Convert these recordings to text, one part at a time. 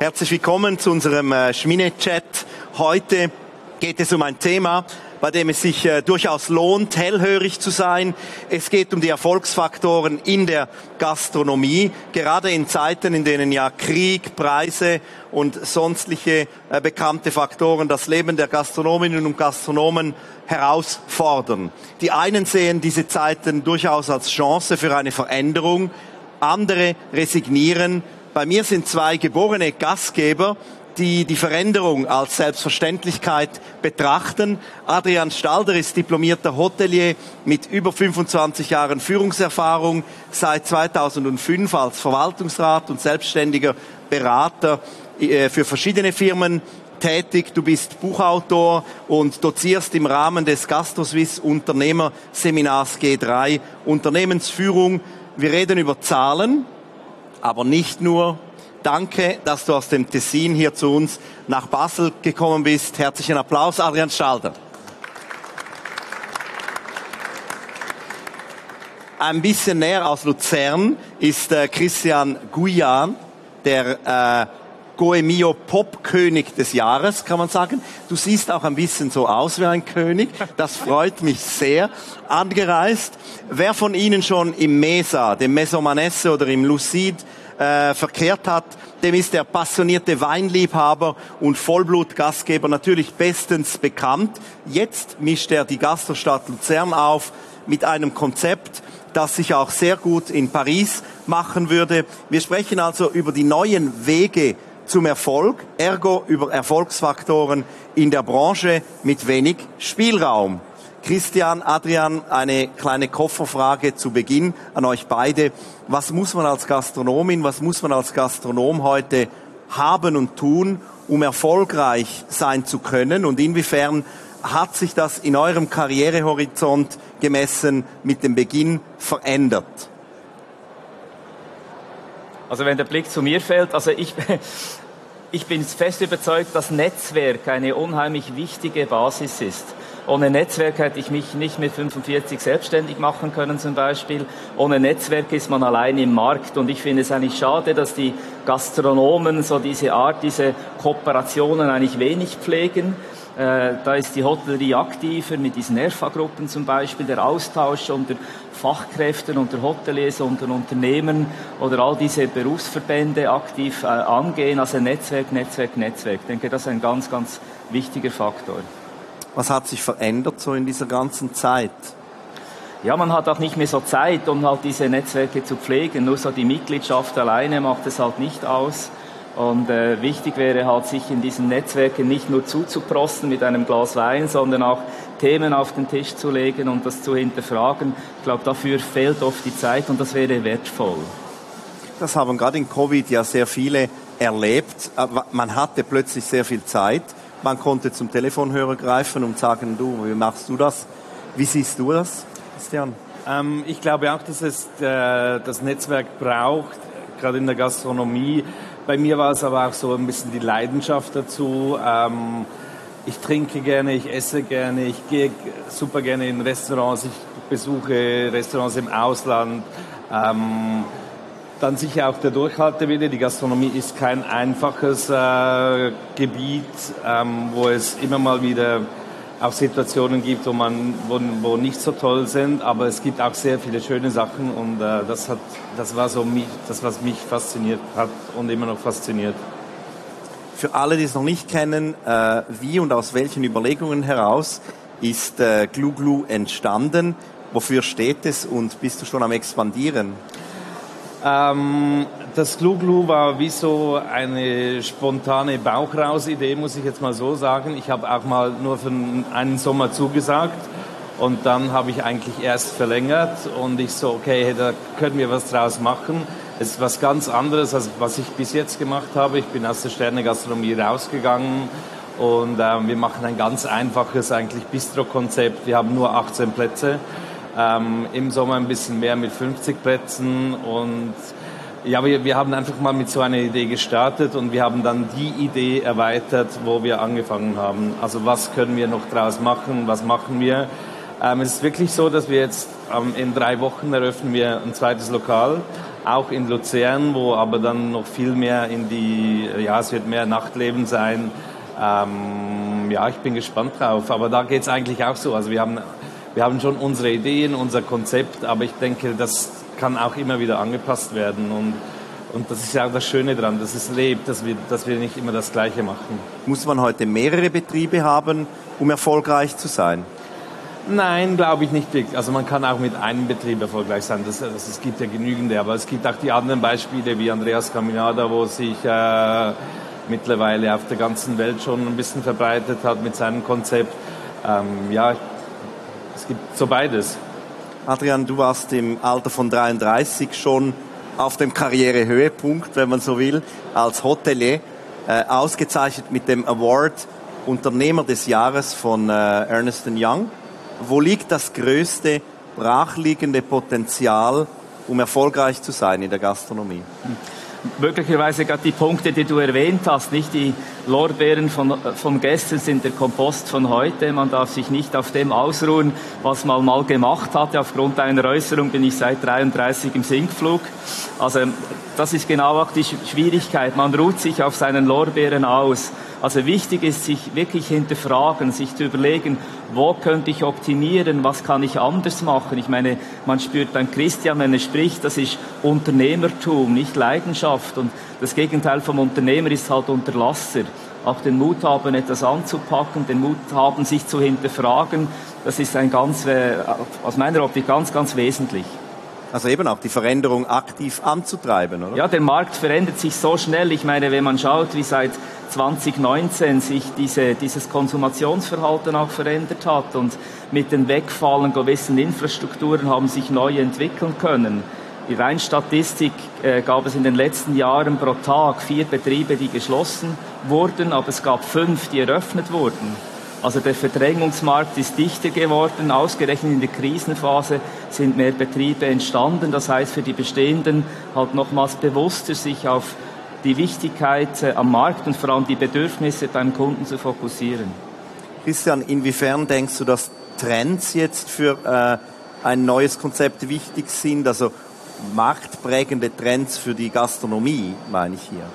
Herzlich willkommen zu unserem Schmine-Chat. Heute geht es um ein Thema, bei dem es sich durchaus lohnt, hellhörig zu sein. Es geht um die Erfolgsfaktoren in der Gastronomie, gerade in Zeiten, in denen ja Krieg, Preise und sonstige bekannte Faktoren das Leben der Gastronominnen und Gastronomen herausfordern. Die einen sehen diese Zeiten durchaus als Chance für eine Veränderung, andere resignieren. Bei mir sind zwei geborene Gastgeber, die die Veränderung als Selbstverständlichkeit betrachten. Adrian Stalder ist diplomierter Hotelier mit über 25 Jahren Führungserfahrung, seit 2005 als Verwaltungsrat und selbstständiger Berater für verschiedene Firmen tätig. Du bist Buchautor und dozierst im Rahmen des GastroSwiss Unternehmerseminars G3 Unternehmensführung. Wir reden über Zahlen, aber nicht nur. Danke, dass du aus dem Tessin hier zu uns nach Basel gekommen bist. Herzlichen Applaus, Adrian Stalder. Ein bisschen näher aus Luzern ist Christian Guyan, der Goemio Pop-König des Jahres, kann man sagen. Du siehst auch ein bisschen so aus wie ein König. Das freut mich sehr. Angereist. Wer von Ihnen schon im Mesa, dem Maison Manesse oder im Lucid verkehrt hat, dem ist der passionierte Weinliebhaber und Vollblut-Gastgeber natürlich bestens bekannt. Jetzt mischt er die Gastrostadt Luzern auf mit einem Konzept, das sich auch sehr gut in Paris machen würde. Wir sprechen also über die neuen Wege zum Erfolg, ergo über Erfolgsfaktoren in der Branche mit wenig Spielraum. Christian, Adrian, eine kleine Kofferfrage zu Beginn an euch beide. Was muss man als Gastronomin, was muss man als Gastronom heute haben und tun, um erfolgreich sein zu können? Und inwiefern hat sich das in eurem Karrierehorizont gemessen mit dem Beginn verändert? Also wenn der Blick zu mir fällt, also ich bin fest überzeugt, dass Netzwerk eine unheimlich wichtige Basis ist. Ohne Netzwerk hätte ich mich nicht mit 45 selbstständig machen können zum Beispiel. Ohne Netzwerk ist man allein im Markt. Und ich finde es eigentlich schade, dass die Gastronomen so diese Art, diese Kooperationen eigentlich wenig pflegen. Da ist die Hotellerie aktiver mit diesen ERFA-Gruppen zum Beispiel, der Austausch unter Fachkräften, unter Hoteliers, unter Unternehmen oder all diese Berufsverbände aktiv angehen. Also Netzwerk, Netzwerk, Netzwerk. Ich denke, das ist ein ganz, ganz wichtiger Faktor. Was hat sich verändert so in dieser ganzen Zeit? Ja, man hat auch nicht mehr so Zeit, um halt diese Netzwerke zu pflegen. Nur so die Mitgliedschaft alleine macht es halt nicht aus. Und wichtig wäre halt, sich in diesen Netzwerken nicht nur zuzuprosten mit einem Glas Wein, sondern auch Themen auf den Tisch zu legen und das zu hinterfragen. Ich glaube, dafür fehlt oft die Zeit und das wäre wertvoll. Das haben gerade in Covid ja sehr viele erlebt. Man hatte plötzlich sehr viel Zeit. Man konnte zum Telefonhörer greifen und sagen, du, wie machst du das? Wie siehst du das, Christian? Ich glaube auch, dass es das Netzwerk braucht, gerade in der Gastronomie. Bei mir war es aber auch so ein bisschen die Leidenschaft dazu. Ich trinke gerne, ich esse gerne, ich gehe super gerne in Restaurants, ich besuche Restaurants im Ausland. Dann sicher auch der Durchhaltewille. Die Gastronomie ist kein einfaches Gebiet, wo es immer mal wieder auch Situationen gibt, wo nicht so toll sind, aber es gibt auch sehr viele schöne Sachen und das war so das, was mich fasziniert hat und immer noch fasziniert. Für alle, die es noch nicht kennen, wie und aus welchen Überlegungen heraus ist Glu Glu entstanden? Wofür steht es und bist du schon am Expandieren? Das Glu Glu war wie so eine spontane Bauchraus-Idee, muss ich jetzt mal so sagen. Ich habe auch mal nur für einen Sommer zugesagt und dann habe ich eigentlich erst verlängert und ich so, okay, da können wir was draus machen. Es ist was ganz anderes, als was ich bis jetzt gemacht habe. Ich bin aus der Sternegastronomie rausgegangen und wir machen ein ganz einfaches eigentlich Bistro-Konzept. Wir haben nur 18 Plätze. Im Sommer ein bisschen mehr mit 50 Plätzen und ja, wir haben einfach mal mit so einer Idee gestartet und wir haben dann die Idee erweitert, wo wir angefangen haben. Also was können wir noch draus machen, was machen wir? Es ist wirklich so, dass wir jetzt in 3 Wochen eröffnen wir ein zweites Lokal auch in Luzern, wo aber dann noch viel mehr es wird mehr Nachtleben sein. Ich bin gespannt drauf, aber da geht es eigentlich auch so. Also wir haben schon unsere Ideen, unser Konzept, aber ich denke, das kann auch immer wieder angepasst werden und das ist ja auch das Schöne daran, dass es lebt, dass wir nicht immer das Gleiche machen. Muss man heute mehrere Betriebe haben, um erfolgreich zu sein? Nein, glaube ich nicht. Also man kann auch mit einem Betrieb erfolgreich sein. Es gibt ja genügende, aber es gibt auch die anderen Beispiele wie Andreas Caminada, wo sich mittlerweile auf der ganzen Welt schon ein bisschen verbreitet hat mit seinem Konzept. Es gibt so beides. Adrian, du warst im Alter von 33 schon auf dem Karrierehöhepunkt, wenn man so will, als Hotelier, ausgezeichnet mit dem Award Unternehmer des Jahres von Ernst & Young. Wo liegt das größte brachliegende Potenzial, um erfolgreich zu sein in der Gastronomie? Möglicherweise gerade die Punkte, die du erwähnt hast, nicht die Lorbeeren von gestern sind der Kompost von heute. Man darf sich nicht auf dem ausruhen, was man mal gemacht hatte. Aufgrund einer Äußerung bin ich seit 33 im Sinkflug. Also das ist genau auch die Schwierigkeit. Man ruht sich auf seinen Lorbeeren aus. Also wichtig ist, sich wirklich hinterfragen, sich zu überlegen, wo könnte ich optimieren, was kann ich anders machen. Ich meine, man spürt beim Christian, wenn er spricht, das ist Unternehmertum, nicht Leidenschaft. Und das Gegenteil vom Unternehmer ist halt Unterlasser. Auch den Mut haben, etwas anzupacken, den Mut haben, sich zu hinterfragen, das ist aus meiner Optik ganz, ganz wesentlich. Also eben auch die Veränderung aktiv anzutreiben, oder? Ja, der Markt verändert sich so schnell. Ich meine, wenn man schaut, wie seit 2019 sich dieses Konsumationsverhalten auch verändert hat und mit den Wegfallen gewissen Infrastrukturen haben sich neu entwickeln können. Die rein Statistik gab es in den letzten Jahren pro Tag 4 Betriebe, die geschlossen wurden, aber es gab 5, die eröffnet wurden. Also der Verdrängungsmarkt ist dichter geworden, ausgerechnet in der Krisenphase sind mehr Betriebe entstanden. Das heißt für die Bestehenden halt nochmals bewusster sich auf die Wichtigkeit am Markt und vor allem die Bedürfnisse beim Kunden zu fokussieren. Christian, inwiefern denkst du, dass Trends jetzt für ein neues Konzept wichtig sind? Also marktprägende Trends für die Gastronomie, meine ich hier.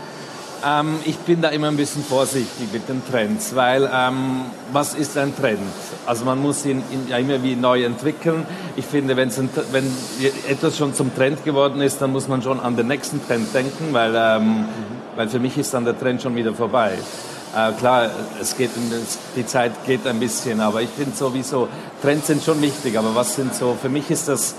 Ich bin da immer ein bisschen vorsichtig mit den Trends, weil was ist ein Trend? Also man muss ihn ja immer wie neu entwickeln. Ich finde, wenn etwas schon zum Trend geworden ist, dann muss man schon an den nächsten Trend denken, weil für mich ist dann der Trend schon wieder vorbei. Klar, die Zeit geht ein bisschen, aber ich finde sowieso, Trends sind schon wichtig, aber was sind so, für mich ist das,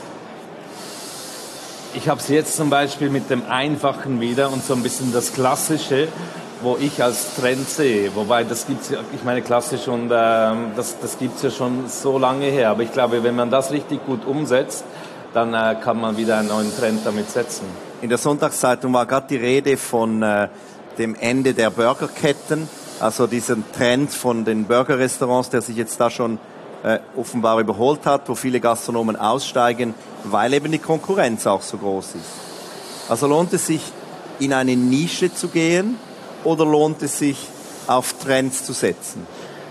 ich habe es jetzt zum Beispiel mit dem Einfachen wieder und so ein bisschen das Klassische, wo ich als Trend sehe. Wobei, das gibt's ja, ich meine, klassisch und das gibt's ja schon so lange her. Aber ich glaube, wenn man das richtig gut umsetzt, dann kann man wieder einen neuen Trend damit setzen. In der Sonntagszeitung war gerade die Rede von dem Ende der Burgerketten, also diesen Trend von den Burgerrestaurants, der sich jetzt da schon offenbar überholt hat, wo viele Gastronomen aussteigen, weil eben die Konkurrenz auch so groß ist. Also lohnt es sich, in eine Nische zu gehen oder lohnt es sich, auf Trends zu setzen?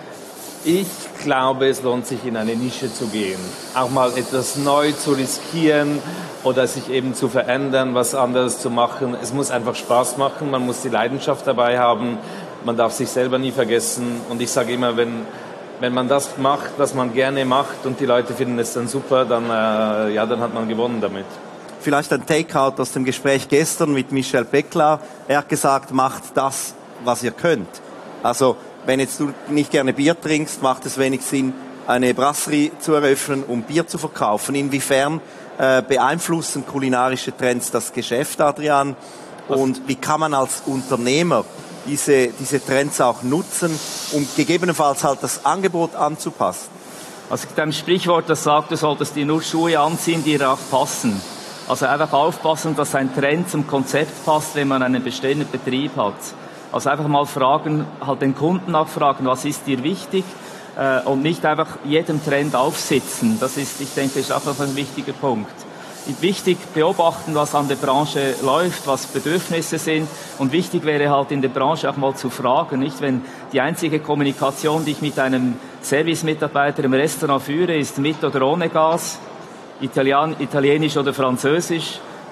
Ich glaube, es lohnt sich, in eine Nische zu gehen. Auch mal etwas neu zu riskieren oder sich eben zu verändern, was anderes zu machen. Es muss einfach Spaß machen, man muss die Leidenschaft dabei haben, man darf sich selber nie vergessen. Und ich sage immer, wenn man das macht, was man gerne macht und die Leute finden es dann super, dann hat man gewonnen damit. Vielleicht ein Takeout aus dem Gespräch gestern mit Michel Becklar. Er hat gesagt, macht das, was ihr könnt. Also, wenn jetzt du nicht gerne Bier trinkst, macht es wenig Sinn, eine Brasserie zu eröffnen, um Bier zu verkaufen. Inwiefern beeinflussen kulinarische Trends das Geschäft, Adrian? Und wie kann man als Unternehmer diese Trends auch nutzen, um gegebenenfalls halt das Angebot anzupassen? Also mit einem Sprichwort, das sagt, du solltest dir nur Schuhe anziehen, die dir auch passen. Also einfach aufpassen, dass ein Trend zum Konzept passt, wenn man einen bestehenden Betrieb hat. Also einfach mal fragen, halt den Kunden auch fragen, was ist dir wichtig? Und nicht einfach jedem Trend aufsitzen. Das ist, ich denke, ist auch ein wichtiger Punkt. Wichtig beobachten, was an der Branche läuft, was Bedürfnisse sind. Und wichtig wäre halt in der Branche auch mal zu fragen, nicht? Wenn die einzige Kommunikation, die ich mit einem Servicemitarbeiter im Restaurant führe, ist mit oder ohne Gas, Italienisch oder Französisch,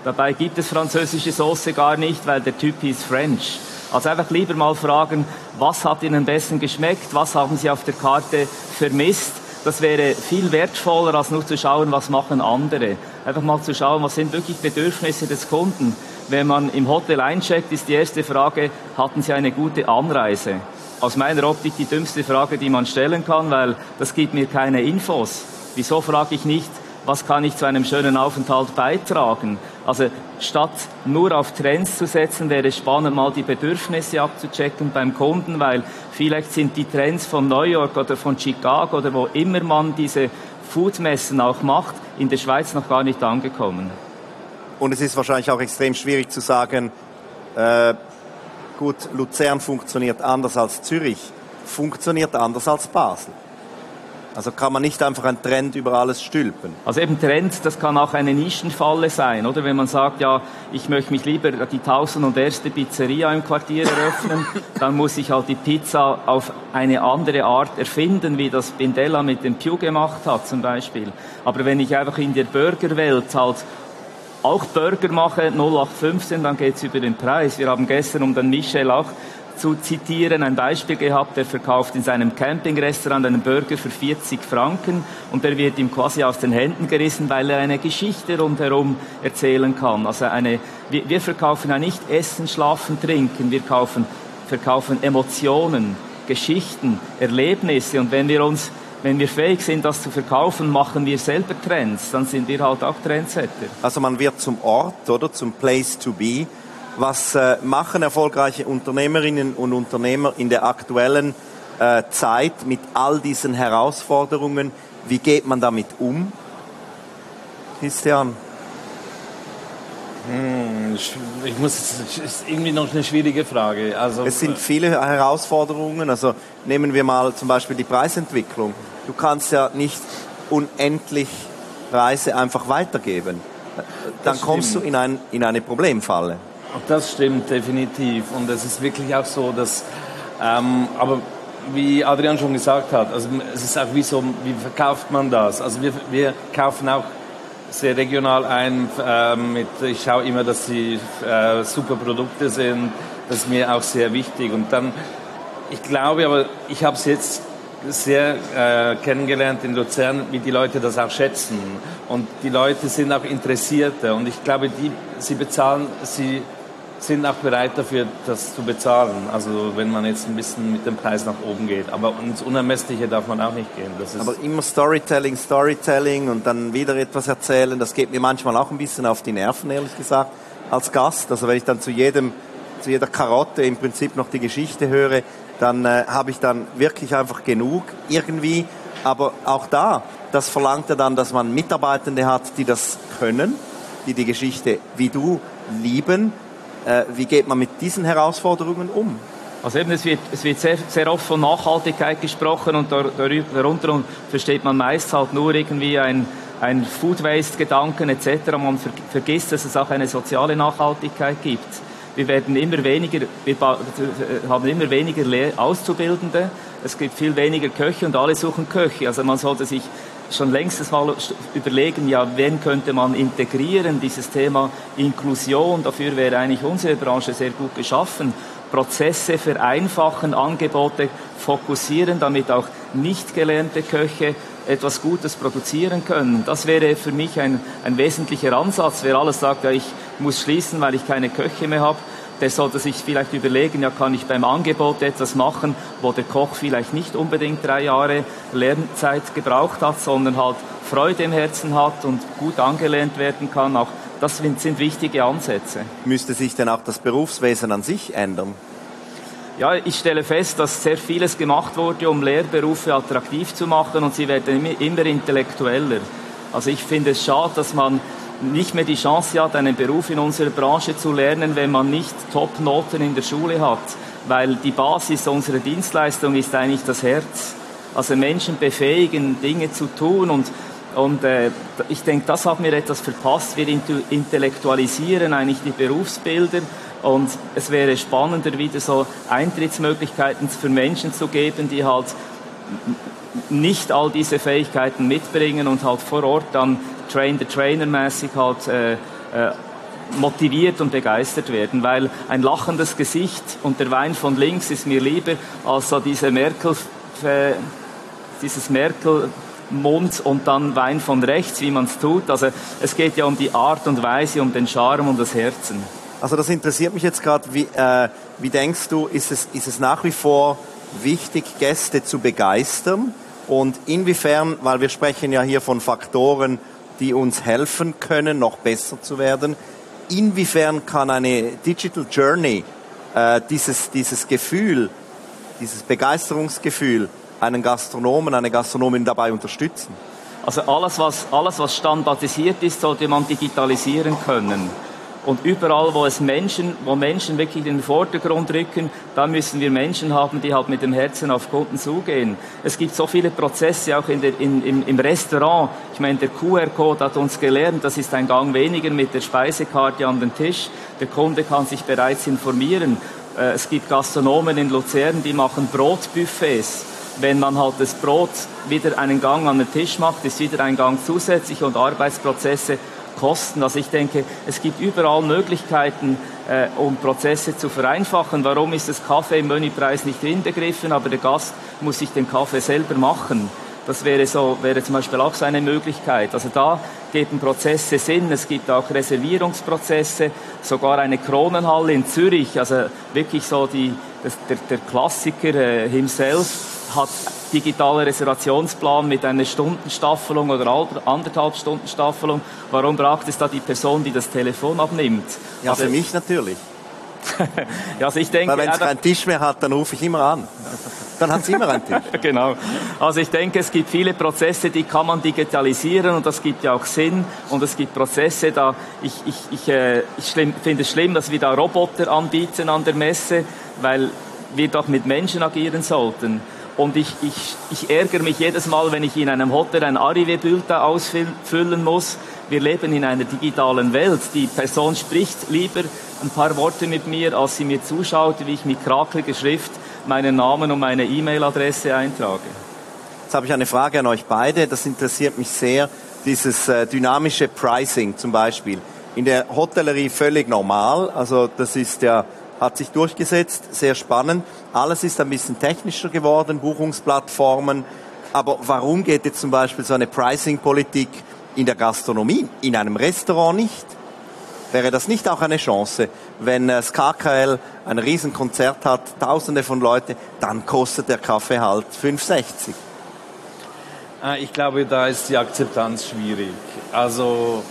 Dabei gibt es französische Soße gar nicht, weil der Typ hieß French. Also einfach lieber mal fragen, was hat Ihnen am besten geschmeckt, was haben Sie auf der Karte vermisst. Das wäre viel wertvoller, als nur zu schauen, was machen andere. Einfach mal zu schauen, was sind wirklich Bedürfnisse des Kunden. Wenn man im Hotel eincheckt, ist die erste Frage, hatten Sie eine gute Anreise? Aus meiner Optik die dümmste Frage, die man stellen kann, weil das gibt mir keine Infos. Wieso frage ich nicht, was kann ich zu einem schönen Aufenthalt beitragen? Also statt nur auf Trends zu setzen, wäre es spannend, mal die Bedürfnisse abzuchecken beim Kunden, weil vielleicht sind die Trends von New York oder von Chicago oder wo immer man diese Foodmessen auch macht, in der Schweiz noch gar nicht angekommen. Und es ist wahrscheinlich auch extrem schwierig zu sagen, gut, Luzern funktioniert anders als Zürich, funktioniert anders als Basel. Also kann man nicht einfach einen Trend über alles stülpen. Also eben Trend, das kann auch eine Nischenfalle sein, oder? Wenn man sagt, ja, ich möchte mich lieber die 1001. Pizzeria im Quartier eröffnen, dann muss ich halt die Pizza auf eine andere Art erfinden, wie das Bindella mit dem Più gemacht hat zum Beispiel. Aber wenn ich einfach in der Burgerwelt halt auch Burger mache, 0815, dann geht's über den Preis. Wir haben gestern, um den Michel auch zu zitieren, ein Beispiel gehabt, der verkauft in seinem Campingrestaurant einen Burger für 40 Franken und der wird ihm quasi aus den Händen gerissen, weil er eine Geschichte rundherum erzählen kann. Also wir verkaufen ja nicht Essen, Schlafen, Trinken, wir verkaufen Emotionen, Geschichten, Erlebnisse und wenn wir fähig sind, das zu verkaufen, machen wir selber Trends, dann sind wir halt auch Trendsetter. Also man wird zum Ort, oder? Zum Place to be. Was machen erfolgreiche Unternehmerinnen und Unternehmer in der aktuellen Zeit mit all diesen Herausforderungen? Wie geht man damit um? Christian? Es ist irgendwie noch eine schwierige Frage. Also, es sind viele Herausforderungen. Also nehmen wir mal zum Beispiel die Preisentwicklung. Du kannst ja nicht unendlich Preise einfach weitergeben. Dann kommst du in eine Problemfalle. Das stimmt definitiv und es ist wirklich auch so, dass, aber wie Adrian schon gesagt hat, also es ist auch wie verkauft man das? Also wir kaufen auch sehr regional ein, ich schaue immer, dass sie super Produkte sind, das ist mir auch sehr wichtig und dann, ich glaube, aber ich habe es jetzt sehr kennengelernt in Luzern, wie die Leute das auch schätzen und die Leute sind auch Interessierte und ich glaube, sie sind auch bereit dafür, das zu bezahlen. Also wenn man jetzt ein bisschen mit dem Preis nach oben geht. Aber ins Unermessliche darf man auch nicht gehen. Das ist aber immer Storytelling und dann wieder etwas erzählen, das geht mir manchmal auch ein bisschen auf die Nerven, ehrlich gesagt, als Gast. Also wenn ich dann zu jeder Karotte im Prinzip noch die Geschichte höre, dann habe ich dann wirklich einfach genug irgendwie. Aber auch das verlangt ja dann, dass man Mitarbeitende hat, die das können, die die Geschichte wie du lieben. Wie geht man mit diesen Herausforderungen um? Also eben, es wird sehr, sehr oft von Nachhaltigkeit gesprochen und darunter versteht man meist halt nur irgendwie ein Food-Waste-Gedanken etc. Man vergisst, dass es auch eine soziale Nachhaltigkeit gibt. Wir haben immer weniger Auszubildende, es gibt viel weniger Köche und alle suchen Köche. Also man sollte sich schon längst mal überlegen, ja, wen könnte man integrieren, dieses Thema Inklusion, dafür wäre eigentlich unsere Branche sehr gut geschaffen. Prozesse vereinfachen, Angebote fokussieren, damit auch nicht gelernte Köche etwas Gutes produzieren können. Das wäre für mich ein wesentlicher Ansatz. Wer alles sagt, ja, ich muss schließen, weil ich keine Köche mehr habe, der sollte sich vielleicht überlegen, ja, kann ich beim Angebot etwas machen, wo der Koch vielleicht nicht unbedingt 3 Jahre Lernzeit gebraucht hat, sondern halt Freude im Herzen hat und gut angelernt werden kann. Auch das sind wichtige Ansätze. Müsste sich denn auch das Berufswesen an sich ändern? Ja, ich stelle fest, dass sehr vieles gemacht wurde, um Lehrberufe attraktiv zu machen und sie werden immer intellektueller. Also ich finde es schade, dass man nicht mehr die Chance hat, einen Beruf in unserer Branche zu lernen, wenn man nicht Top-Noten in der Schule hat. Weil die Basis unserer Dienstleistung ist eigentlich das Herz. Also Menschen befähigen, Dinge zu tun und ich denke, das haben wir etwas verpasst. Wir intellektualisieren eigentlich die Berufsbilder und es wäre spannender, wieder so Eintrittsmöglichkeiten für Menschen zu geben, die halt nicht all diese Fähigkeiten mitbringen und halt vor Ort dann Train-the-Trainer-mäßig halt motiviert und begeistert werden, weil ein lachendes Gesicht und der Wein von links ist mir lieber als so dieses Merkel-Mund und dann Wein von rechts, wie man es tut. Also es geht ja um die Art und Weise, um den Charme und das Herzen. Also das interessiert mich jetzt gerade. Wie denkst du, ist es nach wie vor wichtig, Gäste zu begeistern? Und inwiefern, weil wir sprechen ja hier von Faktoren, die uns helfen können, noch besser zu werden, inwiefern kann eine Digital Journey dieses Gefühl, dieses Begeisterungsgefühl einen Gastronomen, eine Gastronomin dabei unterstützen? Also alles, was standardisiert ist, sollte man digitalisieren können. Und überall, wo Menschen wirklich in den Vordergrund rücken, da müssen wir Menschen haben, die halt mit dem Herzen auf Kunden zugehen. Es gibt so viele Prozesse auch im Restaurant. Ich meine, der QR-Code hat uns gelernt, das ist ein Gang weniger mit der Speisekarte an den Tisch. Der Kunde kann sich bereits informieren. Es gibt Gastronomen in Luzern, die machen Brotbuffets. Wenn man halt das Brot wieder einen Gang an den Tisch macht, ist wieder ein Gang zusätzlich und Arbeitsprozesse kosten. Also ich denke, es gibt überall Möglichkeiten, um Prozesse zu vereinfachen. Warum ist das Kaffee im Menüpreis nicht inbegriffen, aber der Gast muss sich den Kaffee selber machen? Das wäre zum Beispiel auch so eine Möglichkeit. Also da geben Prozesse Sinn. Es gibt auch Reservierungsprozesse, sogar eine Kronenhalle in Zürich. Also wirklich so der Klassiker himself hat digitale Reservationsplan mit einer Stundenstaffelung oder 1,5 Stunden Staffelung. Warum braucht es da die Person, die das Telefon abnimmt? Ja, also, für mich natürlich. Ja, also ich denke, weil wenn es keinen Tisch mehr hat, dann rufe ich immer an. Dann hat es immer einen Tisch. Genau. Also ich denke, es gibt viele Prozesse, die kann man digitalisieren und das gibt ja auch Sinn. Und es gibt Prozesse, ich finde es schlimm, dass wir da Roboter anbieten an der Messe, weil wir doch mit Menschen agieren sollten. Und ich ärgere mich jedes Mal, wenn ich in einem Hotel ein Arrivé-Bulletin ausfüllen muss. Wir leben in einer digitalen Welt. Die Person spricht lieber ein paar Worte mit mir, als sie mir zuschaut, wie ich mit krakeliger Schrift meinen Namen und meine E-Mail-Adresse eintrage. Jetzt habe ich eine Frage an euch beide. Das interessiert mich sehr. Dieses dynamische Pricing zum Beispiel. In der Hotellerie völlig normal. Also das hat sich durchgesetzt, sehr spannend. Alles ist ein bisschen technischer geworden, Buchungsplattformen. Aber warum geht jetzt zum Beispiel so eine Pricing-Politik in der Gastronomie, in einem Restaurant nicht? Wäre das nicht auch eine Chance, wenn das KKL ein Riesenkonzert hat, Tausende von Leuten, dann kostet der Kaffee halt 5,60? Ich glaube, da ist die Akzeptanz schwierig. Also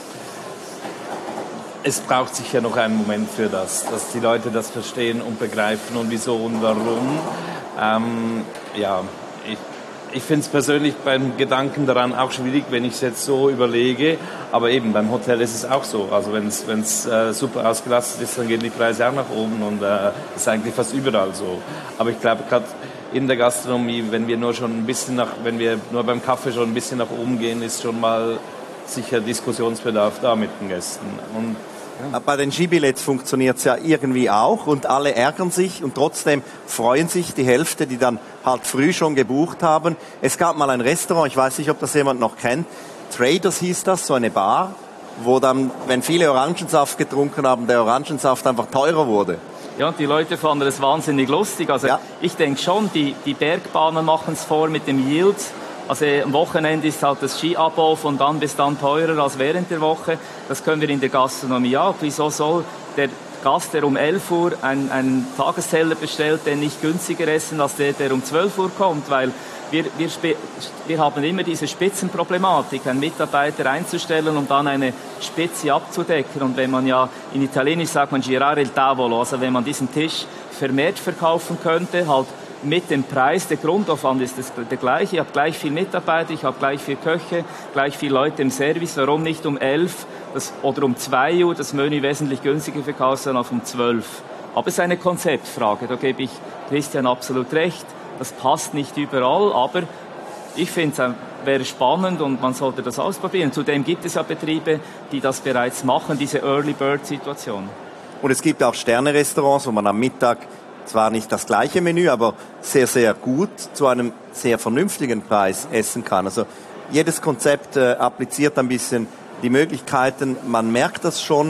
es braucht sicher noch einen Moment für das, dass die Leute das verstehen und begreifen und wieso und warum. Ich finde es persönlich beim Gedanken daran auch schwierig, wenn ich es jetzt so überlege. Aber eben beim Hotel ist es auch so. Also wenn es super ausgelastet ist, dann gehen die Preise auch nach oben und das ist eigentlich fast überall so. Aber ich glaube gerade in der Gastronomie, wenn wir nur beim Kaffee schon ein bisschen nach oben gehen, ist schon mal sicher Diskussionsbedarf da mit den Gästen. Und bei den Skibillets funktioniert es ja irgendwie auch und alle ärgern sich und trotzdem freuen sich die Hälfte, die dann halt früh schon gebucht haben. Es gab mal ein Restaurant, ich weiß nicht, ob das jemand noch kennt, Traders hieß das, so eine Bar, wo dann, wenn viele Orangensaft getrunken haben, der Orangensaft einfach teurer wurde. Ja, und die Leute fanden das wahnsinnig lustig. Also ja. Ich denke schon, die Bergbahnen machen es vor mit dem Yield. Also am Wochenende ist halt das Ski-Abo von dann bis dann teurer als während der Woche. Das können wir in der Gastronomie auch. Wieso soll der Gast, der um 11 Uhr einen Tagesteller bestellt, den nicht günstiger essen als der um 12 Uhr kommt? Weil wir haben immer diese Spitzenproblematik, einen Mitarbeiter einzustellen, um dann eine Spitze abzudecken. Und wenn man ja, in Italienisch sagt man girare il tavolo, also wenn man diesen Tisch vermehrt verkaufen könnte, halt mit dem Preis, der Grundaufwand ist der gleiche. Ich habe gleich viel Mitarbeiter, ich habe gleich viel Köche, gleich viel Leute im Service. Warum nicht um 11 oder um 2 Uhr das Menü wesentlich günstiger verkaufen als um 12? Aber es ist eine Konzeptfrage, da gebe ich Christian absolut recht. Das passt nicht überall, aber ich finde, es wäre spannend und man sollte das ausprobieren. Zudem gibt es ja Betriebe, die das bereits machen, diese Early-Bird-Situation. Und es gibt auch Sterne-Restaurants, wo man am Mittag zwar nicht das gleiche Menü, aber sehr, sehr gut zu einem sehr vernünftigen Preis essen kann. Also jedes Konzept appliziert ein bisschen die Möglichkeiten. Man merkt das schon.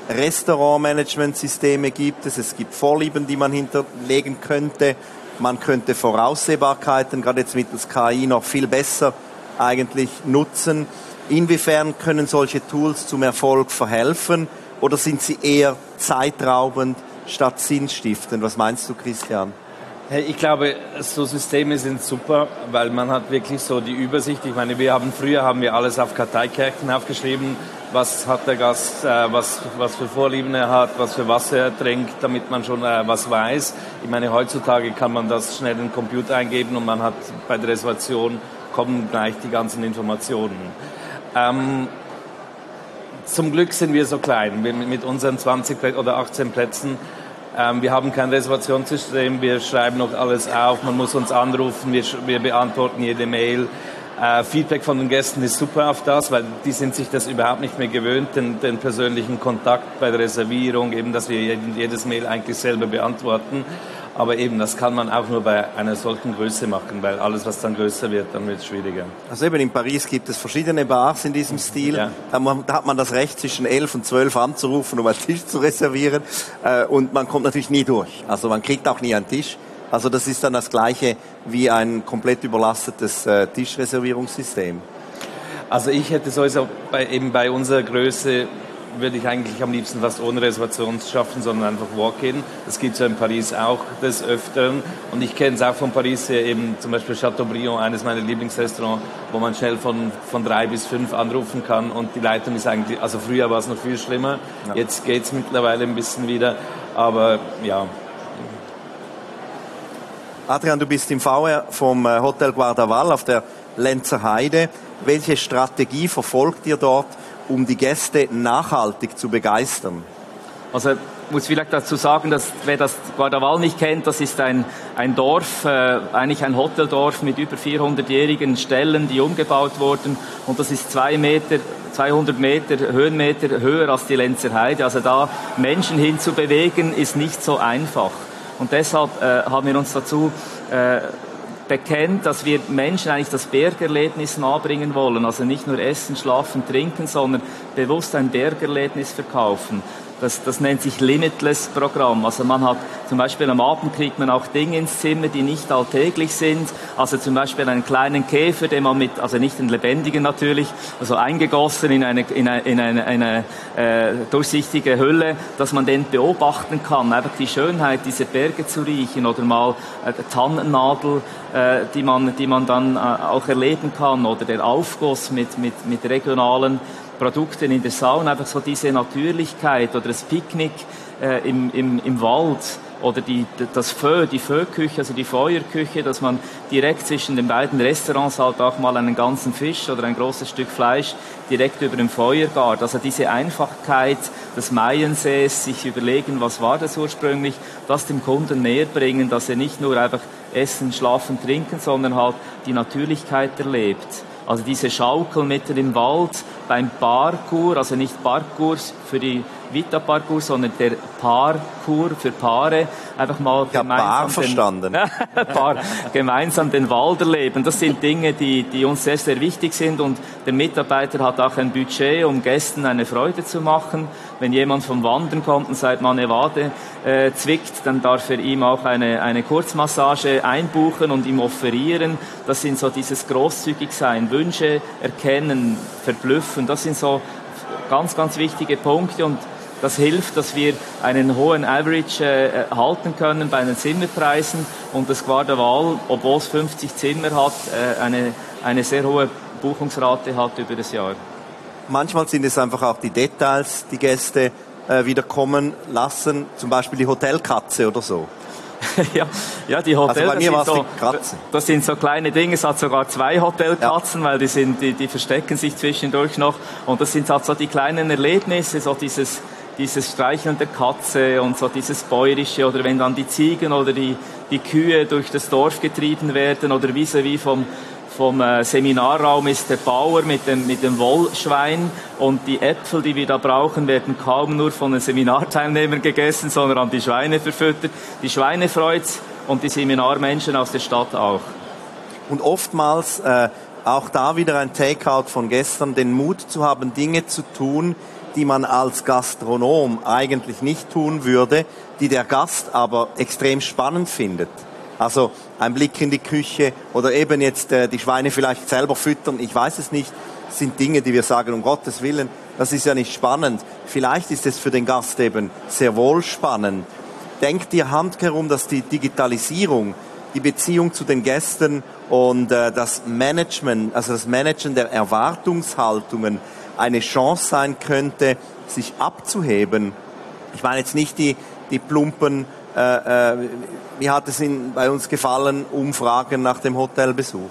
Restaurantmanagementsysteme gibt es gibt Vorlieben, die man hinterlegen könnte. Man könnte Voraussehbarkeiten, gerade jetzt mittels KI, noch viel besser eigentlich nutzen. Inwiefern können solche Tools zum Erfolg verhelfen oder sind sie eher zeitraubend statt sinnstiftend? Was meinst du, Christian? Hey, ich glaube, so Systeme sind super, weil man hat wirklich so die Übersicht. Ich meine, früher haben wir alles auf Karteikärtchen aufgeschrieben, was hat der Gast, was für Vorlieben er hat, was für Wasser er trinkt, damit man schon was weiß. Ich meine, heutzutage kann man das schnell in den Computer eingeben und man hat bei der Reservation kommen gleich die ganzen Informationen. Zum Glück sind wir so klein, mit unseren 20 oder 18 Plätzen. Wir haben kein Reservationssystem, wir schreiben noch alles auf, man muss uns anrufen, wir beantworten jede Mail. Feedback von den Gästen ist super auf das, weil die sind sich das überhaupt nicht mehr gewöhnt, den persönlichen Kontakt bei der Reservierung, eben, dass wir jedes Mail eigentlich selber beantworten. Aber eben, das kann man auch nur bei einer solchen Größe machen, weil alles, was dann größer wird, dann wird es schwieriger. Also eben in Paris gibt es verschiedene Bars in diesem Stil. Ja. Da hat man das Recht, zwischen 11 und 12 anzurufen, um einen Tisch zu reservieren. Und man kommt natürlich nie durch. Also man kriegt auch nie einen Tisch. Also das ist dann das Gleiche wie ein komplett überlastetes Tischreservierungssystem. Also ich hätte sowieso bei unserer Größe würde ich eigentlich am liebsten fast ohne Reservation schaffen, sondern einfach Walk-in. Das gibt es ja in Paris auch des Öfteren. Und ich kenne es auch von Paris her, eben zum Beispiel Chateaubriand, eines meiner Lieblingsrestaurants, wo man schnell von 3 bis 5 anrufen kann. Und die Leitung ist eigentlich, also früher war es noch viel schlimmer. Ja. Jetzt geht es mittlerweile ein bisschen wieder. Aber ja. Adrian, du bist im VR vom Hotel Guardaval auf der Lenzer Heide. Welche Strategie verfolgt ihr dort, um die Gäste nachhaltig zu begeistern? Also ich muss vielleicht dazu sagen, dass wer das Guardaval nicht kennt, das ist ein Dorf, eigentlich ein Hoteldorf mit über 400-jährigen Ställen, die umgebaut wurden. Und das ist 200 Meter Höhenmeter höher als die Lenzer Heide. Also da Menschen hinzubewegen, ist nicht so einfach. Und deshalb haben wir uns dazu bekennt, dass wir Menschen eigentlich das Bergerlebnis nahebringen wollen. Also nicht nur essen, schlafen, trinken, sondern bewusst ein Bergerlebnis verkaufen. Das nennt sich Limitless-Programm. Also man hat zum Beispiel am Abend kriegt man auch Dinge ins Zimmer, die nicht alltäglich sind. Also zum Beispiel einen kleinen Käfer, den man also nicht den lebendigen natürlich, also eingegossen in eine durchsichtige Hülle, dass man den beobachten kann, einfach die Schönheit dieser Berge zu riechen oder mal Tannennadel, die man dann auch erleben kann oder der Aufguss mit regionalen Produkten in der Sauna, einfach so diese Natürlichkeit oder das Picknick im Wald oder die Feuerküche, also die Feuerküche, dass man direkt zwischen den beiden Restaurants halt auch mal einen ganzen Fisch oder ein großes Stück Fleisch direkt über dem Feuer gart. Also diese Einfachkeit des Maiensees, sich überlegen, was war das ursprünglich, das dem Kunden näher bringen, dass er nicht nur einfach essen, schlafen, trinken, sondern halt die Natürlichkeit erlebt. Also diese Schaukel mitten im Wald beim Parkour, also nicht Parkours für die Vita-Parcours, sondern der Parkour für Paare, einfach mal gemeinsam den Wald erleben. Das sind Dinge, die uns sehr, sehr wichtig sind und der Mitarbeiter hat auch ein Budget, um Gästen eine Freude zu machen. Wenn jemand vom Wandern kommt und seit man eine Wade zwickt, dann darf er ihm auch eine Kurzmassage einbuchen und ihm offerieren. Das sind so dieses Großzügigsein, Wünsche erkennen, verblüffen. Das sind so ganz, ganz wichtige Punkte und das hilft, dass wir einen hohen Average halten können bei den Zimmerpreisen und das Guardaval, obwohl es 50 Zimmer hat, eine sehr hohe Buchungsrate hat über das Jahr. Manchmal sind es einfach auch die Details, die Gäste wieder kommen lassen, zum Beispiel die Hotelkatze oder so. ja, die Hotels, also bei mir war es die Katze. Das sind so kleine Dinge, es hat sogar 2 Hotelkatzen, weil die verstecken sich zwischendurch noch und das sind halt so die kleinen Erlebnisse, so dieses Streicheln der Katze und so dieses Bäuerische oder wenn dann die Ziegen oder die Kühe durch das Dorf getrieben werden oder vis-à-vis vom Seminarraum ist der Bauer mit dem Wollschwein und die Äpfel, die wir da brauchen, werden kaum nur von den Seminarteilnehmern gegessen, sondern an die Schweine verfüttert. Die Schweine freut's und die Seminarmenschen aus der Stadt auch. Und oftmals auch da wieder ein Takeout von gestern, den Mut zu haben, Dinge zu tun, die man als Gastronom eigentlich nicht tun würde, die der Gast aber extrem spannend findet. Also ein Blick in die Küche oder eben jetzt die Schweine vielleicht selber füttern, ich weiß es nicht, das sind Dinge, die wir sagen, um Gottes Willen, das ist ja nicht spannend. Vielleicht ist es für den Gast eben sehr wohl spannend. Denkt ihr handkehrum, dass die Digitalisierung, die Beziehung zu den Gästen und das Management, also das Managen der Erwartungshaltungen eine Chance sein könnte, sich abzuheben? Ich meine jetzt nicht die plumpen, wie hat es Ihnen bei uns gefallen, Umfragen nach dem Hotelbesuch?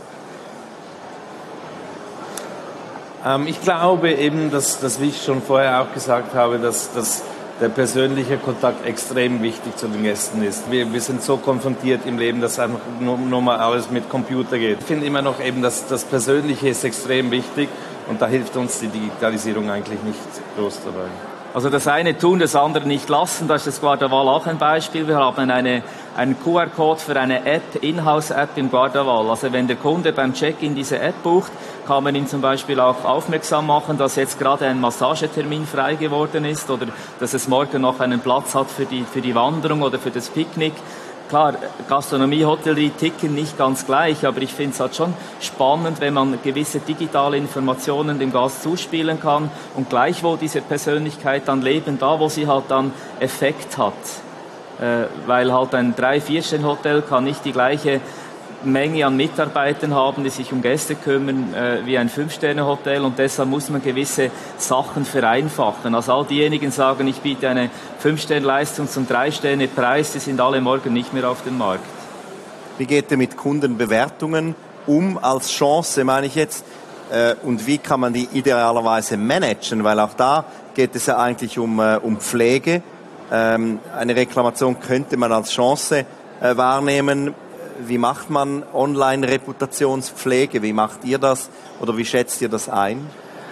Ich glaube eben, dass, wie ich schon vorher auch gesagt habe, dass der persönliche Kontakt extrem wichtig zu den Gästen ist. Wir sind so konfrontiert im Leben, dass einfach nur mal alles mit Computer geht. Ich finde immer noch eben, dass das Persönliche ist extrem wichtig und da hilft uns die Digitalisierung eigentlich nicht groß dabei. Also das eine tun, das andere nicht lassen, da ist das Guardaval auch ein Beispiel. Wir haben einen QR-Code für eine App, Inhouse-App im Guardaval. Also wenn der Kunde beim Check-in diese App bucht, kann man ihn zum Beispiel auch aufmerksam machen, dass jetzt gerade ein Massagetermin frei geworden ist oder dass es morgen noch einen Platz hat für die Wanderung oder für das Picknick. Klar, Gastronomie, Hotellerie ticken nicht ganz gleich, aber ich finde es halt schon spannend, wenn man gewisse digitale Informationen dem Gast zuspielen kann und gleichwohl diese Persönlichkeit dann leben, da wo sie halt dann Effekt hat. Weil halt ein 3-4-Sterne-Hotel kann nicht die gleiche Menge an Mitarbeitern haben, die sich um Gäste kümmern, wie ein 5-Sterne-Hotel und deshalb muss man gewisse Sachen vereinfachen. Also all diejenigen sagen, ich biete eine 5-Sterne-Leistung zum 3-Sterne-Preis, die sind alle morgen nicht mehr auf dem Markt. Wie geht ihr mit Kundenbewertungen um als Chance, meine ich jetzt, und wie kann man die idealerweise managen, weil auch da geht es ja eigentlich um Pflege. Eine Reklamation könnte man als Chance wahrnehmen. Wie macht man Online-Reputationspflege? Wie macht ihr das oder wie schätzt ihr das ein?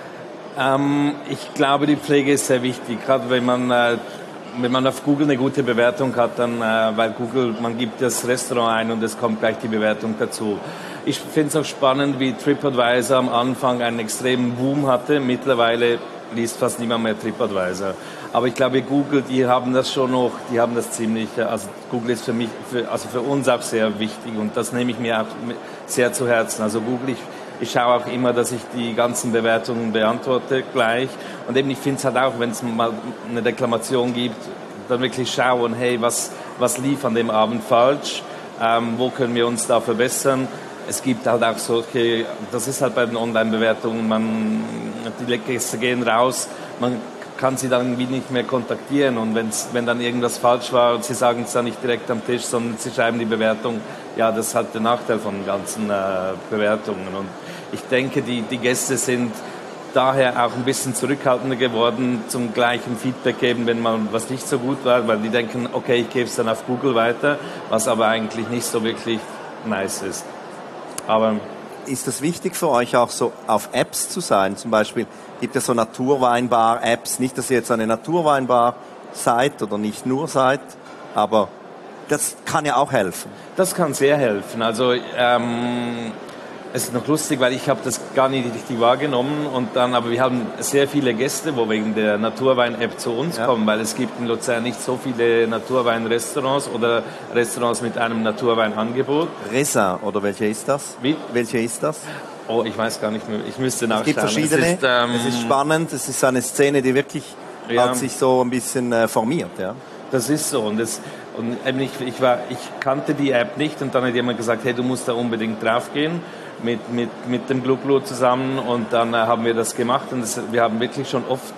Ich glaube, die Pflege ist sehr wichtig, gerade wenn man auf Google eine gute Bewertung hat, dann, weil Google, man gibt das Restaurant ein und es kommt gleich die Bewertung dazu. Ich finde es auch spannend, wie TripAdvisor am Anfang einen extremen Boom hatte. Mittlerweile liest fast niemand mehr TripAdvisor. Aber ich glaube, Google, die haben das schon noch, die haben das ziemlich, also Google ist für uns auch sehr wichtig und das nehme ich mir auch sehr zu Herzen. Also Google, ich schaue auch immer, dass ich die ganzen Bewertungen beantworte gleich und eben ich finde es halt auch, wenn es mal eine Reklamation gibt, dann wirklich schauen, hey, was lief an dem Abend falsch, wo können wir uns da verbessern. Es gibt halt auch solche, das ist halt bei den Online-Bewertungen, die Gäste gehen raus, man kann sie dann wie nicht mehr kontaktieren und wenn dann irgendwas falsch war und sie sagen es dann nicht direkt am Tisch, sondern sie schreiben die Bewertung, ja, das ist halt der Nachteil von den ganzen Bewertungen und ich denke, die Gäste sind daher auch ein bisschen zurückhaltender geworden zum gleichen Feedback geben, wenn mal was nicht so gut war, weil die denken, okay, ich gebe es dann auf Google weiter, was aber eigentlich nicht so wirklich nice ist. Aber ist das wichtig für euch auch so auf Apps zu sein? Zum Beispiel gibt es so Naturweinbar-Apps, nicht, dass ihr jetzt eine Naturweinbar seid oder nicht nur seid, aber das kann ja auch helfen. Das kann sehr helfen. Also es ist noch lustig, weil ich habe das gar nicht richtig wahrgenommen und dann, aber wir haben sehr viele Gäste, wo wegen der Naturwein-App zu uns kommen, weil es gibt in Luzern nicht so viele Naturwein-Restaurants oder Restaurants mit einem Naturweinangebot. Raisin, oder welche ist das? Wie? Welche ist das? Oh, ich weiß gar nicht mehr. Ich müsste nachschauen. Es gibt verschiedene. Es ist spannend. Es ist eine Szene, die wirklich hat sich so ein bisschen formiert. Ja. Das ist so. Und ich kannte die App nicht und dann hat jemand gesagt, hey, du musst da unbedingt drauf gehen mit dem Gluglo zusammen und dann haben wir das gemacht und wir haben wirklich schon oft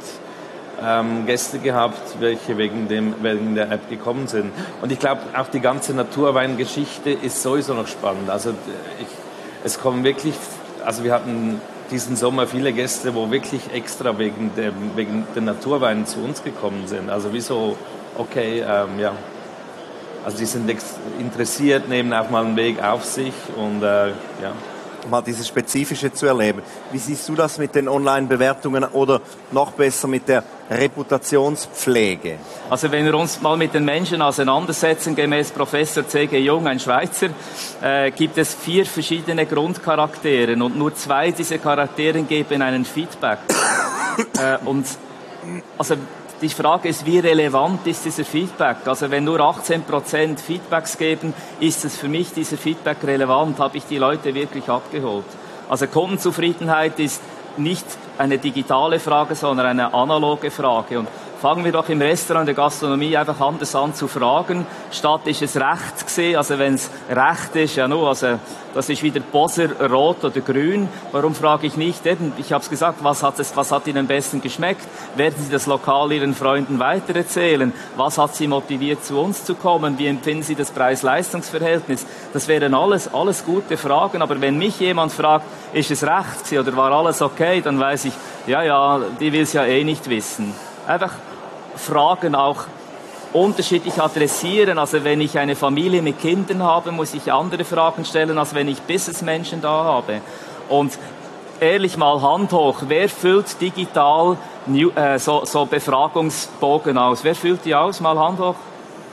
Gäste gehabt, welche wegen der App gekommen sind. Und ich glaube, auch die ganze Naturweingeschichte ist sowieso noch spannend. Also es kommen wirklich, also wir hatten diesen Sommer viele Gäste, wo wirklich extra wegen den Naturweinen zu uns gekommen sind. Also wieso, okay, ja. Also die sind interessiert, nehmen auch mal einen Weg auf sich und ja. Mal dieses Spezifische zu erleben. Wie siehst du das mit den Online-Bewertungen oder noch besser mit der Reputationspflege? Also wenn wir uns mal mit den Menschen auseinandersetzen, gemäß Professor C.G. Jung, ein Schweizer, gibt es 4 verschiedene Grundcharaktere und nur 2 dieser Charaktere geben einen Feedback. Und Also die Frage ist, wie relevant ist dieser Feedback? Also wenn nur 18% Feedbacks geben, ist es für mich dieser Feedback relevant? Habe ich die Leute wirklich abgeholt? Also Kundenzufriedenheit ist nicht eine digitale Frage, sondern eine analoge Frage. Und fangen wir doch im Restaurant, der Gastronomie einfach anders an zu fragen, statt ist es recht gesehen, also wenn es recht ist, ja nur, also das ist wieder Boser, rot oder grün, warum frage ich nicht eben, ich habe es gesagt, was hat Ihnen am besten geschmeckt, werden Sie das Lokal Ihren Freunden weitererzählen, was hat Sie motiviert zu uns zu kommen, wie empfinden Sie das Preis-Leistungs-Verhältnis, das wären alles gute Fragen, aber wenn mich jemand fragt, ist es recht gewesen oder war alles okay, dann weiß ich, ja, die will es ja eh nicht wissen. Einfach Fragen auch unterschiedlich adressieren. Also wenn ich eine Familie mit Kindern habe, muss ich andere Fragen stellen, als wenn ich Businessmenschen da habe. Und ehrlich mal Hand hoch, wer füllt digital so Befragungsbogen aus? Wer füllt die aus? Mal Hand hoch.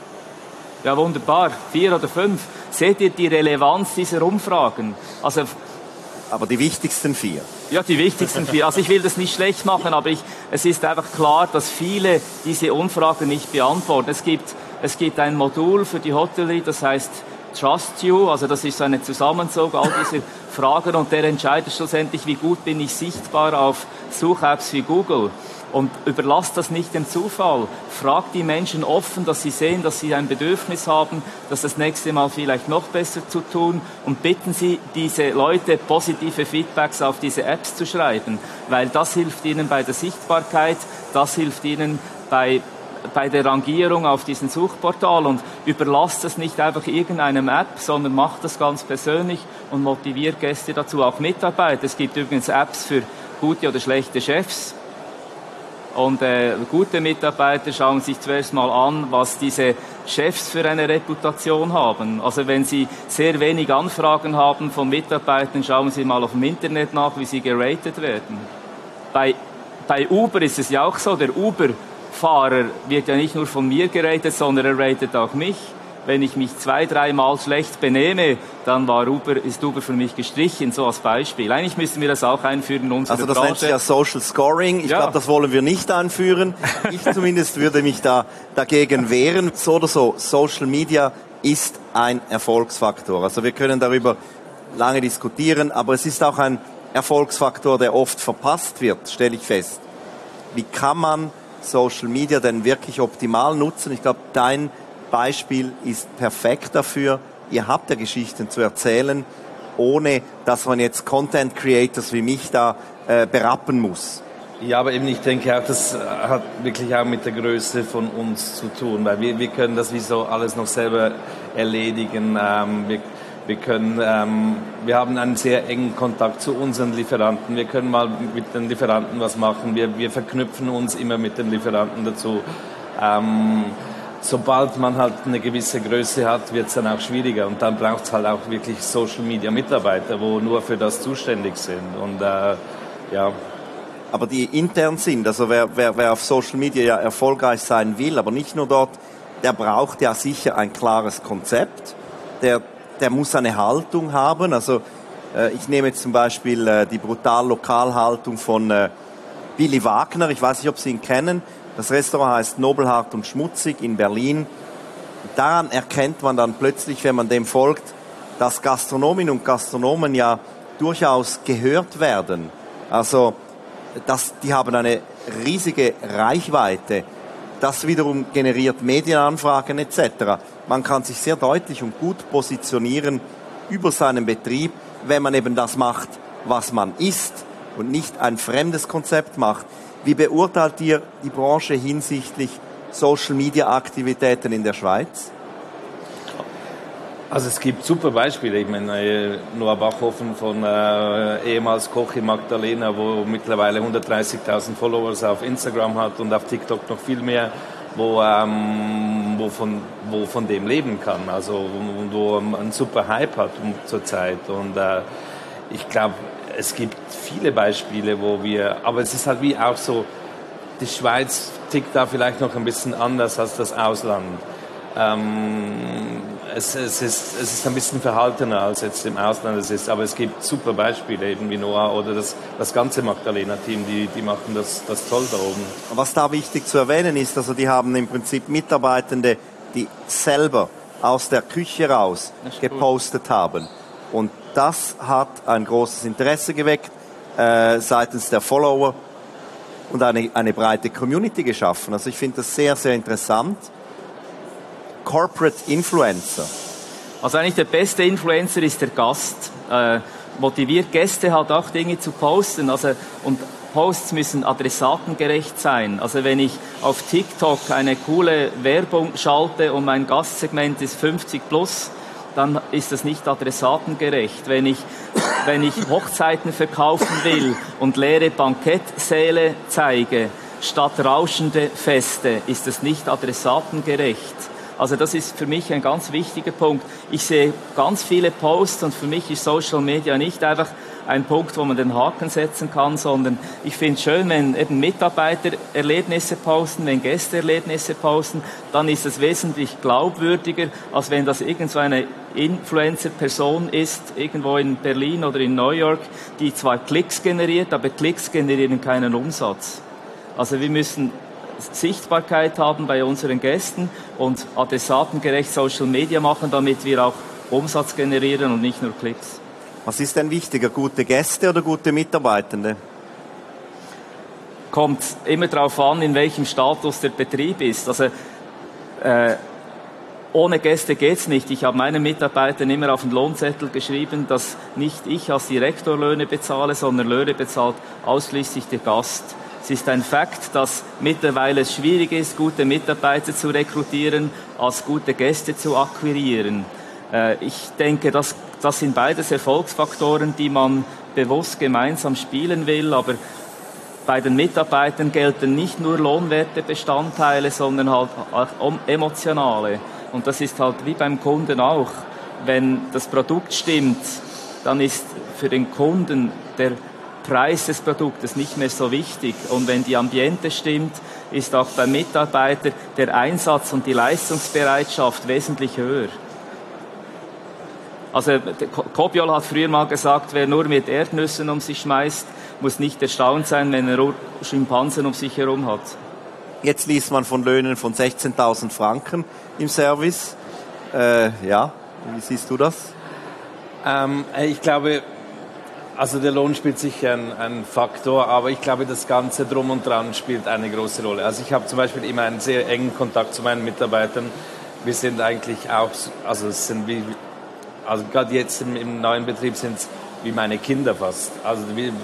Ja, wunderbar. 4 oder 5. Seht ihr die Relevanz dieser Umfragen? Also aber die wichtigsten 4. Ja, die wichtigsten 4. Also ich will das nicht schlecht machen, aber es ist einfach klar, dass viele diese Umfragen nicht beantworten. Es gibt ein Modul für die Hotellerie, das heißt Trust You, also das ist so eine Zusammenzug all dieser Fragen und der entscheidet schlussendlich, wie gut bin ich sichtbar auf Such-Apps wie Google. Und überlasst das nicht dem Zufall. Fragt die Menschen offen, dass sie sehen, dass sie ein Bedürfnis haben, das nächste Mal vielleicht noch besser zu tun. Und bitten Sie diese Leute, positive Feedbacks auf diese Apps zu schreiben. Weil das hilft ihnen bei der Sichtbarkeit, das hilft ihnen bei der Rangierung auf diesen Suchportal. Und überlasst das nicht einfach irgendeinem App, sondern macht das ganz persönlich und motiviert Gäste dazu, auch Mitarbeiter. Es gibt übrigens Apps für gute oder schlechte Chefs. Und gute Mitarbeiter schauen sich zuerst mal an, was diese Chefs für eine Reputation haben. Also wenn sie sehr wenig Anfragen haben von Mitarbeitern, schauen Sie mal auf dem Internet nach, wie sie geratet werden. Bei Uber ist es ja auch so, der Uber-Fahrer wird ja nicht nur von mir geratet, sondern er ratet auch mich. Wenn ich mich 2-3 Mal schlecht benehme, dann ist Uber für mich gestrichen, so als Beispiel. Eigentlich müssen wir das auch einführen in unserer Branche. Also das nennt sich ja Social Scoring. Ich glaube, das wollen wir nicht einführen. Ich zumindest würde mich dagegen wehren. So oder so, Social Media ist ein Erfolgsfaktor. Also wir können darüber lange diskutieren, aber es ist auch ein Erfolgsfaktor, der oft verpasst wird, stelle ich fest. Wie kann man Social Media denn wirklich optimal nutzen? Ich glaube, dein Beispiel ist perfekt dafür. Ihr habt ja Geschichten zu erzählen, ohne dass man jetzt Content Creators wie mich da berappen muss. Ja, aber eben ich denke auch, das hat wirklich auch mit der Größe von uns zu tun, weil wir können das wie so alles noch selber erledigen. Wir haben einen sehr engen Kontakt zu unseren Lieferanten. Wir können mal mit den Lieferanten was machen. Wir verknüpfen uns immer mit den Lieferanten dazu. Sobald man halt eine gewisse Größe hat, wird es dann auch schwieriger und dann braucht es halt auch wirklich Social-Media-Mitarbeiter, wo nur für das zuständig sind und ja. Aber die intern sind, also wer auf Social Media ja erfolgreich sein will, aber nicht nur dort, der braucht ja sicher ein klares Konzept, der muss eine Haltung haben, also ich nehme jetzt zum Beispiel die Brutal-Lokalhaltung von Billy Wagner, ich weiß nicht, ob Sie ihn kennen. Das Restaurant heißt Nobelhart und Schmutzig in Berlin. Daran erkennt man dann plötzlich, wenn man dem folgt, dass Gastronominnen und Gastronomen ja durchaus gehört werden. Also, die haben eine riesige Reichweite. Das wiederum generiert Medienanfragen etc. Man kann sich sehr deutlich und gut positionieren über seinen Betrieb, wenn man eben das macht, was man ist und nicht ein fremdes Konzept macht. Wie beurteilt ihr die Branche hinsichtlich Social-Media-Aktivitäten in der Schweiz? Also es gibt super Beispiele. Ich meine, Noah Bachhofen von ehemals Koch in Magdalena, wo mittlerweile 130.000 Followers auf Instagram hat und auf TikTok noch viel mehr, wo von dem leben kann. Also wo einen super Hype hat zurzeit. Und ich glaube, es gibt viele Beispiele, aber es ist halt wie auch so, die Schweiz tickt da vielleicht noch ein bisschen anders als das Ausland. Es ist ein bisschen verhaltener als jetzt im Ausland es ist, aber es gibt super Beispiele, eben wie Noah oder das ganze Magdalena-Team, die machen das toll da oben. Was da wichtig zu erwähnen ist, also die haben im Prinzip Mitarbeitende, die selber aus der Küche raus gepostet haben. Und das hat ein großes Interesse geweckt seitens der Follower und eine breite Community geschaffen. Also ich finde das sehr, sehr interessant. Corporate Influencer. Also eigentlich der beste Influencer ist der Gast. Motiviert Gäste halt auch Dinge zu posten. Also, und Posts müssen adressatengerecht sein. Also wenn ich auf TikTok eine coole Werbung schalte und mein Gastsegment ist 50 plus, dann ist das nicht adressatengerecht. Wenn ich Hochzeiten verkaufen will und leere Bankettsäle zeige, statt rauschende Feste, ist das nicht adressatengerecht. Also das ist für mich ein ganz wichtiger Punkt. Ich sehe ganz viele Posts und für mich ist Social Media nicht einfach ein Punkt, wo man den Haken setzen kann, sondern ich finde es schön, wenn eben Mitarbeiter Erlebnisse posten, wenn Gäste Erlebnisse posten, dann ist es wesentlich glaubwürdiger, als wenn das irgend so eine Influencer-Person ist, irgendwo in Berlin oder in New York, die zwar Klicks generiert, aber Klicks generieren keinen Umsatz. Also wir müssen Sichtbarkeit haben bei unseren Gästen und adressatengerecht Social Media machen, damit wir auch Umsatz generieren und nicht nur Klicks. Was ist denn wichtiger, gute Gäste oder gute Mitarbeitende? Kommt immer darauf an, in welchem Status der Betrieb ist. Also ohne Gäste geht's nicht. Ich habe meinen Mitarbeitern immer auf den Lohnzettel geschrieben, dass nicht ich als Direktor Löhne bezahle, sondern Löhne bezahlt ausschließlich der Gast. Es ist ein Fakt, dass mittlerweile es schwierig ist, gute Mitarbeiter zu rekrutieren, als gute Gäste zu akquirieren. Ich denke, das sind beides Erfolgsfaktoren, die man bewusst gemeinsam spielen will, aber bei den Mitarbeitern gelten nicht nur Lohnwertebestandteile, sondern halt auch emotionale. Und das ist halt wie beim Kunden auch. Wenn das Produkt stimmt, dann ist für den Kunden der Preis des Produktes nicht mehr so wichtig. Und wenn die Ambiente stimmt, ist auch beim Mitarbeiter der Einsatz und die Leistungsbereitschaft wesentlich höher. Also Kobiol hat früher mal gesagt, wer nur mit Erdnüssen um sich schmeißt, muss nicht erstaunt sein, wenn er Schimpansen um sich herum hat. Jetzt liest man von Löhnen von 16.000 Franken im Service. Ja, wie siehst du das? Ich glaube, also der Lohn spielt sicher ein Faktor, aber ich glaube, das Ganze drum und dran spielt eine große Rolle. Also ich habe zum Beispiel immer einen sehr engen Kontakt zu meinen Mitarbeitern. Wir sind eigentlich auch, also gerade jetzt im neuen Betrieb sind es wie meine Kinder fast. Also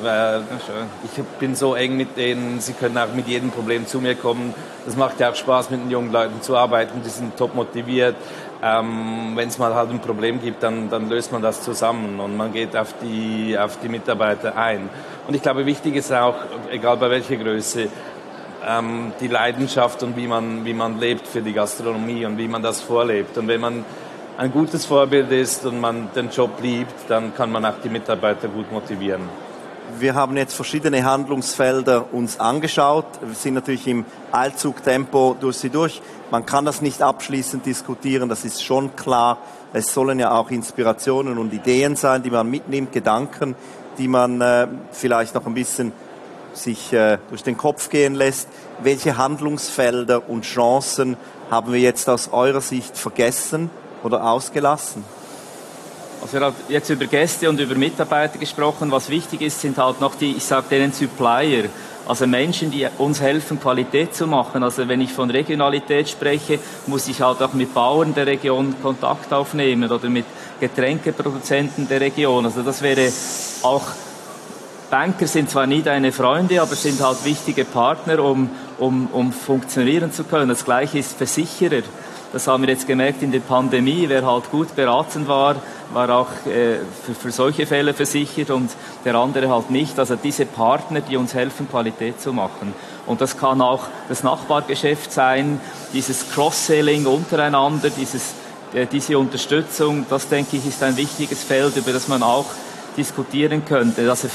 ich bin so eng mit denen, sie können auch mit jedem Problem zu mir kommen. Das macht ja auch Spaß, mit den jungen Leuten zu arbeiten, die sind top motiviert. Wenn es mal halt ein Problem gibt, dann löst man das zusammen und man geht auf die Mitarbeiter ein. Und ich glaube, wichtig ist auch, egal bei welcher Größe, die Leidenschaft und wie man lebt für die Gastronomie und wie man das vorlebt. Und wenn man ein gutes Vorbild ist und man den Job liebt, dann kann man auch die Mitarbeiter gut motivieren. Wir haben jetzt verschiedene Handlungsfelder uns angeschaut. Wir sind natürlich im Eilzugtempo durch sie durch. Man kann das nicht abschließend diskutieren, das ist schon klar. Es sollen ja auch Inspirationen und Ideen sein, die man mitnimmt, Gedanken, die man vielleicht noch ein bisschen sich durch den Kopf gehen lässt. Welche Handlungsfelder und Chancen haben wir jetzt aus eurer Sicht vergessen oder ausgelassen? Also wir haben jetzt über Gäste und über Mitarbeiter gesprochen. Was wichtig ist, sind halt noch die, ich sage denen Supplier, also Menschen, die uns helfen, Qualität zu machen. Also wenn ich von Regionalität spreche, muss ich halt auch mit Bauern der Region Kontakt aufnehmen oder mit Getränkeproduzenten der Region. Also das wäre auch, Banker sind zwar nie deine Freunde, aber sind halt wichtige Partner, um funktionieren zu können. Das Gleiche ist Versicherer. Das haben wir jetzt gemerkt in der Pandemie. Wer halt gut beraten war auch für solche Fälle versichert und der andere halt nicht. Also diese Partner, die uns helfen, Qualität zu machen. Und das kann auch das Nachbargeschäft sein, dieses Cross-Selling untereinander, diese Unterstützung, das denke ich ist ein wichtiges Feld, über das man auch diskutieren könnte. Also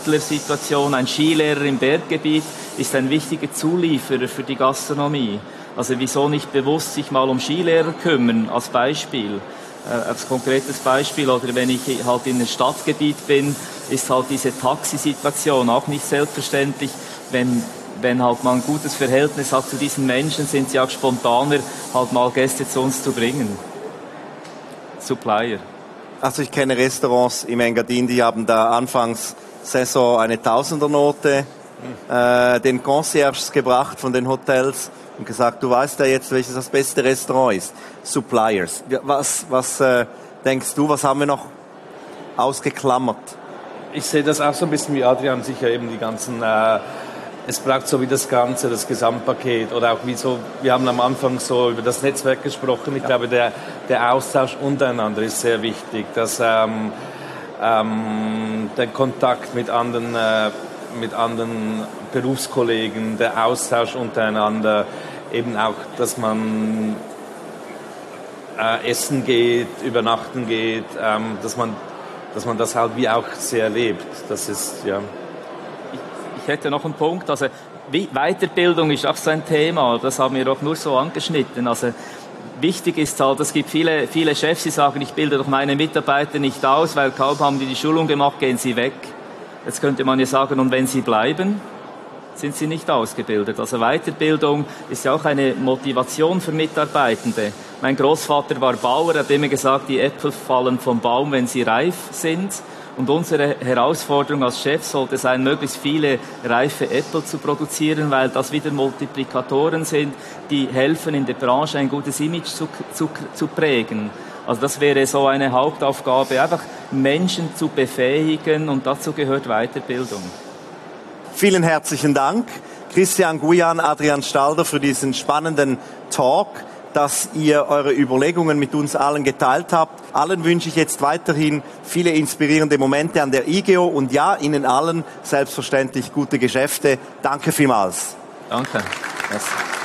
Mittlersituation, ein Skilehrer im Berggebiet ist ein wichtiger Zulieferer für die Gastronomie. Also wieso nicht bewusst sich mal um Skilehrer kümmern, als Beispiel, als konkretes Beispiel. Oder wenn ich halt in einem Stadtgebiet bin, ist halt diese Taxisituation auch nicht selbstverständlich. Wenn halt man ein gutes Verhältnis hat zu diesen Menschen, sind sie auch spontaner, halt mal Gäste zu uns zu bringen. Supplier. Also ich kenne Restaurants im Engadin, die haben da anfangs Saison eine Tausendernote den Concierges gebracht von den Hotels und gesagt, du weißt ja jetzt, welches das beste Restaurant ist. Suppliers. Was denkst du, was haben wir noch ausgeklammert? Ich sehe das auch so ein bisschen wie Adrian, sicher eben die ganzen, es braucht so wie das Ganze, das Gesamtpaket oder auch wie so, wir haben am Anfang so über das Netzwerk gesprochen. Ich glaube, der Austausch untereinander ist sehr wichtig, dass der Kontakt mit anderen Berufskollegen, der Austausch untereinander, eben auch, dass man essen geht, übernachten geht, dass man das halt wie auch sehr erlebt. Das ist, ja. Ich hätte noch einen Punkt, also Weiterbildung ist auch so ein Thema, das haben wir auch nur so angeschnitten. Also wichtig ist halt, es gibt viele Chefs, die sagen, ich bilde doch meine Mitarbeiter nicht aus, weil kaum haben die Schulung gemacht, gehen sie weg. Jetzt könnte man ja sagen, und wenn sie bleiben, sind sie nicht ausgebildet. Also Weiterbildung ist ja auch eine Motivation für Mitarbeitende. Mein Großvater war Bauer, hat immer gesagt, die Äpfel fallen vom Baum, wenn sie reif sind. Und unsere Herausforderung als Chef sollte sein, möglichst viele reife Äpfel zu produzieren, weil das wieder Multiplikatoren sind, die helfen, in der Branche ein gutes Image zu prägen. Also das wäre so eine Hauptaufgabe, einfach Menschen zu befähigen, und dazu gehört Weiterbildung. Vielen herzlichen Dank, Christian Guyan, Adrian Stalder, für diesen spannenden Talk, dass ihr eure Überlegungen mit uns allen geteilt habt. Allen wünsche ich jetzt weiterhin viele inspirierende Momente an der IGEO und ja, Ihnen allen selbstverständlich gute Geschäfte. Danke vielmals. Danke. Merci.